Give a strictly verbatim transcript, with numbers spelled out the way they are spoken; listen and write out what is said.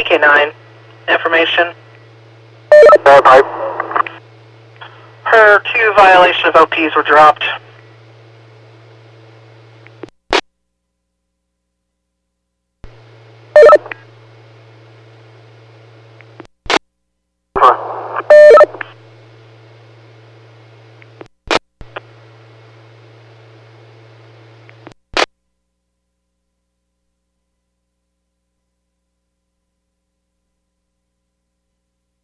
K nine, information. Bad pipe. Her two violation of O Ps were dropped.